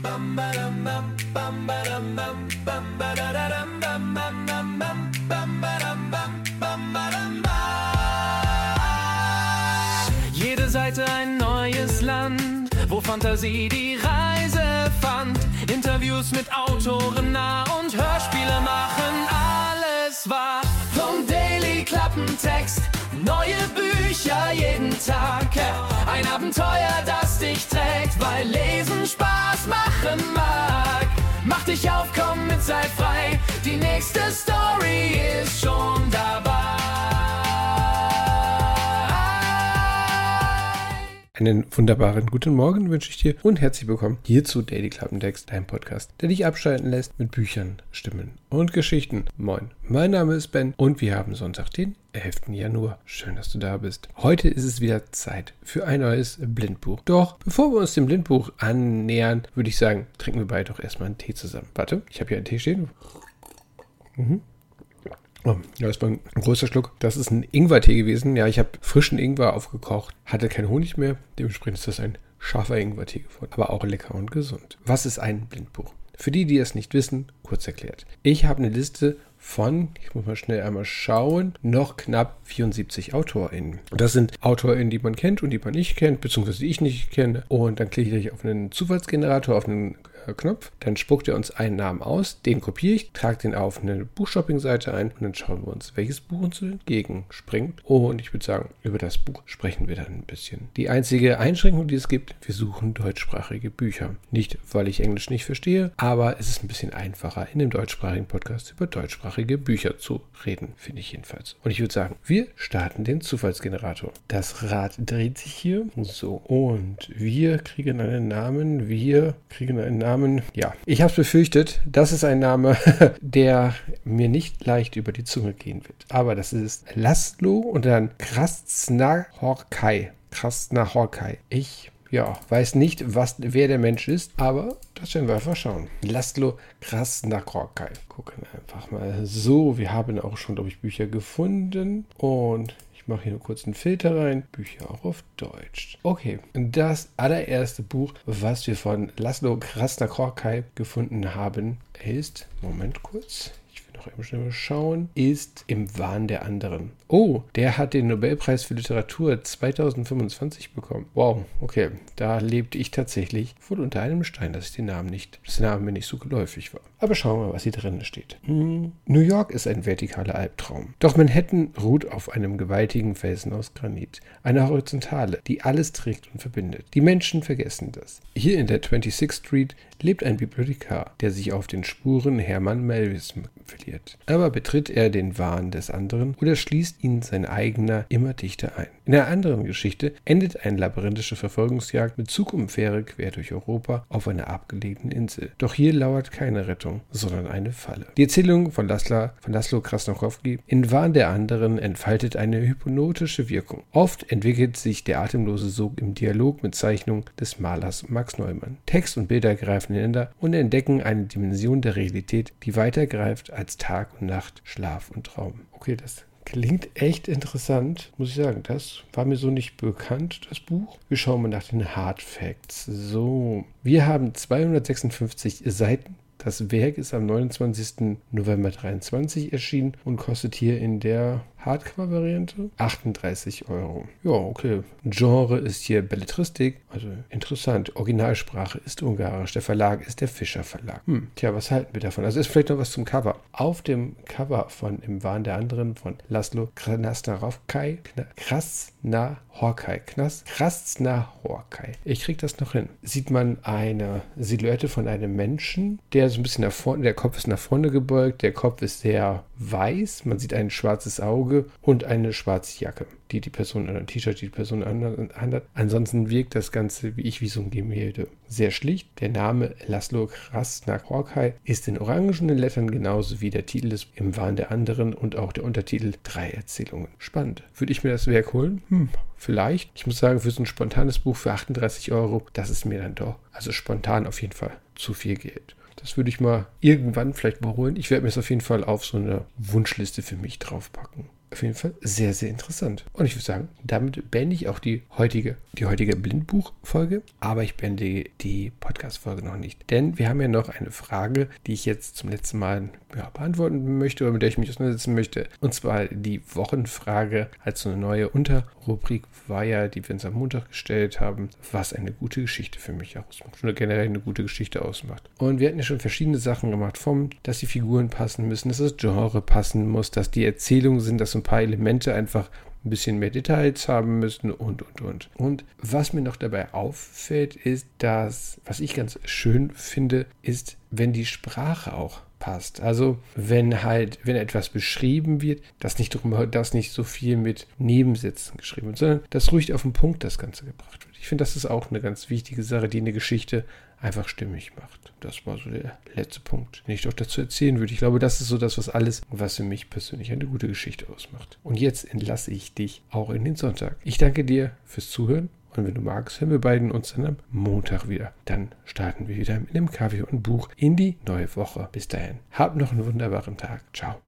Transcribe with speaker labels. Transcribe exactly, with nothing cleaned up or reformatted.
Speaker 1: Jede Seite ein neues Land, wo Fantasie die Reise fand. Interviews mit Autoren nah und Hörspiele machen alles wahr. Vom Daily Klappentext, neue Bücher jeden Tag. Ein Abenteuer, das dich trägt, weil Lesen Spaß machen mag. Mach dich auf, komm mit, sei frei, die nächste Story ist schon dabei.
Speaker 2: Einen wunderbaren guten Morgen wünsche ich dir und herzlich willkommen hier zu Daily Klappentext, dein Podcast, der dich abschalten lässt mit Büchern, Stimmen und Geschichten. Moin, mein Name ist Ben und wir haben Sonntag, den elften Januar. Schön, dass du da bist. Heute ist es wieder Zeit für ein neues Blindbuch. Doch bevor wir uns dem Blindbuch annähern, würde ich sagen, trinken wir beide doch erstmal einen Tee zusammen. Warte, ich habe hier einen Tee stehen. Mhm. Oh, ja, das war ein großer Schluck. Das ist ein Ingwertee gewesen. Ja, ich habe frischen Ingwer aufgekocht, hatte keinen Honig mehr. Dementsprechend ist das ein scharfer Ingwertee geworden. Aber auch lecker und gesund. Was ist ein Blindbuch? Für die, die es nicht wissen, kurz erklärt. Ich habe eine Liste von, ich muss mal schnell einmal schauen, noch knapp vierundsiebzig AutorInnen. Das sind AutorInnen, die man kennt und die man nicht kennt, beziehungsweise die ich nicht kenne. Und dann klicke ich auf einen Zufallsgenerator, auf einen Knopf, dann spuckt er uns einen Namen aus, den kopiere ich, trage den auf eine Buchshopping-Seite ein und dann schauen wir uns, welches Buch uns entgegenspringt. Und ich würde sagen, über das Buch sprechen wir dann ein bisschen. Die einzige Einschränkung, die es gibt, wir suchen deutschsprachige Bücher. Nicht, weil ich Englisch nicht verstehe, aber es ist ein bisschen einfacher, in dem deutschsprachigen Podcast über deutschsprachige Bücher zu reden, finde ich jedenfalls. Und ich würde sagen, wir starten den Zufallsgenerator. Das Rad dreht sich hier. So, und wir kriegen einen Namen, wir kriegen einen Namen. Ja, ich habe es befürchtet, das ist ein Name, der mir nicht leicht über die Zunge gehen wird. Aber das ist Laszlo und dann Krasznahorkai. Krasznahorkai. Ich, ja, weiß nicht, was, wer der Mensch ist, aber das werden wir einfach schauen. Laszlo Krasznahorkai. Gucken einfach mal. So, wir haben auch schon, glaube ich, Bücher gefunden und ich mache hier nur kurz einen Filter rein. Bücher auch auf Deutsch. Okay, das allererste Buch, was wir von Laszlo Krasznahorkai gefunden haben, ist, Moment kurz, ich will noch eben schnell mal schauen, ist Im Wahn der anderen. Oh, der hat den Nobelpreis für Literatur zweitausendfünfundzwanzig bekommen. Wow, okay, da lebte ich tatsächlich wohl unter einem Stein, dass ich den Namen nicht, dass der Name mir nicht so geläufig war. Aber schauen wir mal, was hier drin steht. Hm. New York ist ein vertikaler Albtraum. Doch Manhattan ruht auf einem gewaltigen Felsen aus Granit. Eine Horizontale, die alles trägt und verbindet. Die Menschen vergessen das. Hier in der twenty-sixth Street lebt ein Bibliothekar, der sich auf den Spuren Herman Melvilles verliert. Aber betritt er den Wahn des anderen oder schließt ihn sein eigener immer dichter ein. In einer anderen Geschichte endet eine labyrinthische Verfolgungsjagd mit Zug und Fähre quer durch Europa auf einer abgelegenen Insel. Doch hier lauert keine Rettung, sondern eine Falle. Die Erzählung von Laszlo, von Laszlo Krasznahorkai in Wahn der anderen entfaltet eine hypnotische Wirkung. Oft entwickelt sich der atemlose Sog im Dialog mit Zeichnungen des Malers Max Neumann. Text und Bilder greifen ineinander und entdecken eine Dimension der Realität, die weiter greift als Tag und Nacht, Schlaf und Traum. Okay, das klingt echt interessant, muss ich sagen. Das war mir so nicht bekannt, das Buch. Wir schauen mal nach den Hard Facts. So, wir haben zweihundertsechsundfünfzig Seiten. Das Werk ist am neunundzwanzigsten November dreiundzwanzig erschienen und kostet hier in der Hardcover-Variante achtunddreißig Euro. Ja, okay. Genre ist hier Belletristik, also interessant. Originalsprache ist Ungarisch. Der Verlag ist der Fischer Verlag. Hm, tja, was halten wir davon? Also ist vielleicht noch was zum Cover. Auf dem Cover von Im Wahn der anderen von Laszlo Krasznahorkai, Krasznahorkai, Krasznahorkai. Ich krieg das noch hin. Sieht man eine Silhouette von einem Menschen, der so ein bisschen nach vorne, der Kopf ist nach vorne gebeugt, der Kopf ist sehr weiß, man sieht ein schwarzes Auge und eine schwarze Jacke, die die Person an ein T-Shirt, die die Person anhat. Ansonsten wirkt das Ganze wie ich wie so ein Gemälde. Sehr schlicht. Der Name Laszlo Krasznahorkai ist in orangenen Lettern genauso wie der Titel des Im Wahn der anderen und auch der Untertitel Drei Erzählungen. Spannend. Würde ich mir das Werk holen? Hm, vielleicht. Ich muss sagen, für so ein spontanes Buch für achtunddreißig Euro, das ist mir dann doch, also spontan auf jeden Fall zu viel Geld. Das würde ich mal irgendwann vielleicht mal holen. Ich werde mir es auf jeden Fall auf so eine Wunschliste für mich draufpacken. auf jeden Fall sehr, sehr interessant. Und ich würde sagen, damit beende ich auch die heutige, die heutige Blindbuch-Folge. Aber ich beende die Podcast-Folge noch nicht. Denn wir haben ja noch eine Frage, die ich jetzt zum letzten Mal ja, beantworten möchte oder mit der ich mich auseinandersetzen möchte. Und zwar die Wochenfrage als so eine neue Unterrubrik war ja, die wir uns am Montag gestellt haben, was eine gute Geschichte für mich ausmacht. Oder generell eine gute Geschichte ausmacht. Und wir hatten ja schon verschiedene Sachen gemacht, vom, dass die Figuren passen müssen, dass das Genre passen muss, dass die Erzählungen sind, dass so ein paar Elemente einfach ein bisschen mehr Details haben müssen und, und, und. Und was mir noch dabei auffällt, ist, dass, was ich ganz schön finde, ist, wenn die Sprache auch passt. Also wenn halt, wenn etwas beschrieben wird, dass nicht drum, dass nicht so viel mit Nebensätzen geschrieben wird, sondern dass ruhig auf den Punkt das Ganze gebracht wird. Ich finde, das ist auch eine ganz wichtige Sache, die eine Geschichte einfach stimmig macht. Das war so der letzte Punkt, den ich doch dazu erzählen würde. Ich glaube, das ist so das, was alles, was für mich persönlich eine gute Geschichte ausmacht. Und jetzt entlasse ich dich auch in den Sonntag. Ich danke dir fürs Zuhören. Und wenn du magst, hören wir beiden uns dann am Montag wieder. Dann starten wir wieder mit einem Kaffee und einem Buch in die neue Woche. Bis dahin, hab noch einen wunderbaren Tag. Ciao.